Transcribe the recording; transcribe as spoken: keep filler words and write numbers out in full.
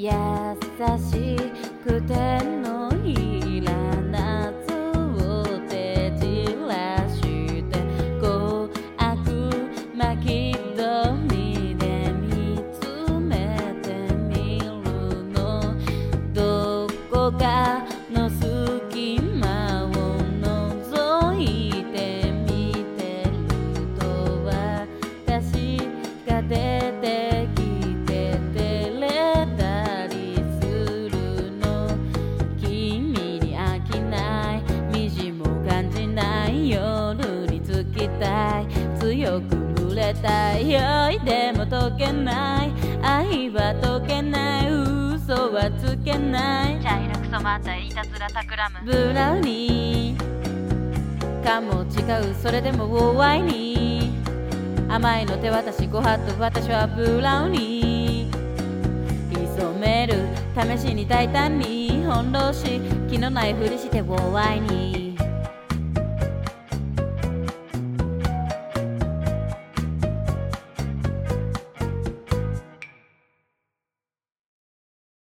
優しくてのひら夏を手散らしてこう悪魔気取りで見つめてみるのどこかの隙間を覗いてみてると私が出てきて照れたりするの君に飽きない虹も感じない夜につきたい強く濡れたい酔いでも溶けない愛は溶けない嘘はつけない茶色く染まったいたずら企むブラウニーかも違うそれでもワイに甘いの手渡しご法度私はブラウニー潜める試しに大胆に翻弄し気のないふりしてワイに